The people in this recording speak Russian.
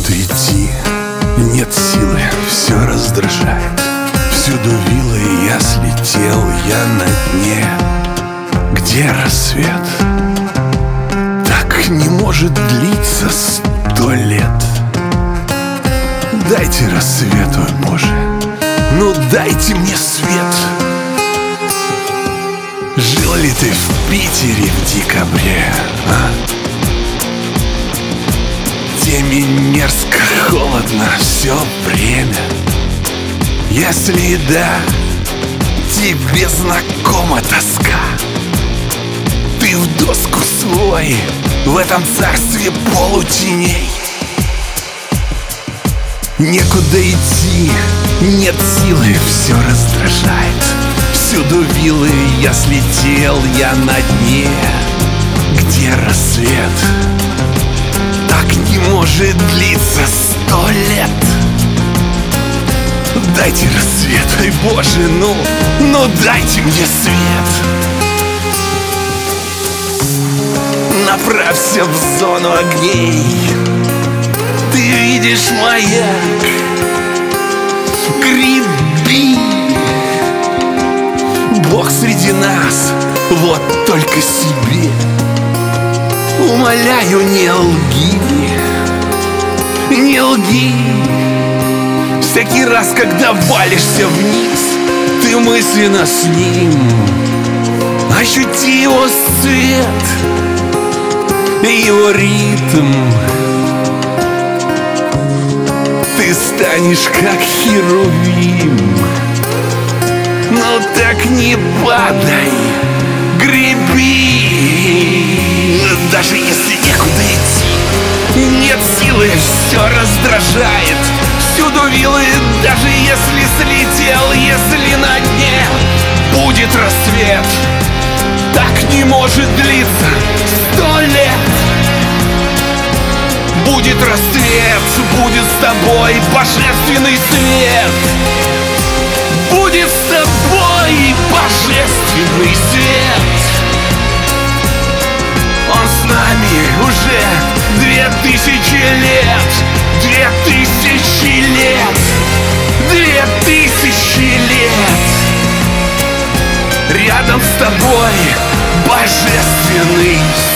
Некуда идти, нет силы, все раздражает. Всюду вилы, я слетел, я на дне. Где рассвет? Так не может длиться 100 лет. Дайте рассвет, ой Боже, ну дайте мне свет. Жил ли ты в Питере в декабре, а? Теме мерзко, холодно все время. Если да, тебе знакома тоска. Ты в доску свой, в этом царстве полутеней. Некуда идти, нет силы, все раздражает. Всюду вилы, я слетел, я на дне. Где рассвет? Так не может длиться 100 лет. Дайте рассвет, ой Боже, ну дайте мне свет. Направься в зону огней. Ты видишь маяк, греби. Бог среди нас, вот только себе. Умоляю, не лги, не лги. Всякий раз, когда валишься вниз, ты мысленно с ним. Ощути его свет, его ритм. Ты станешь как херувим. Но так не падай, греби. Даже если некуда идти, нет силы, все раздражает. Всюду вилы, даже если слетел, если на дне будет рассвет. Так не может длиться 100 лет. Будет рассвет, будет с тобой божественный свет. Будет с тобой божественный свет. Он с нами уже 2000 лет. 2000 лет. 2000 лет. Рядом с тобой божественный свет.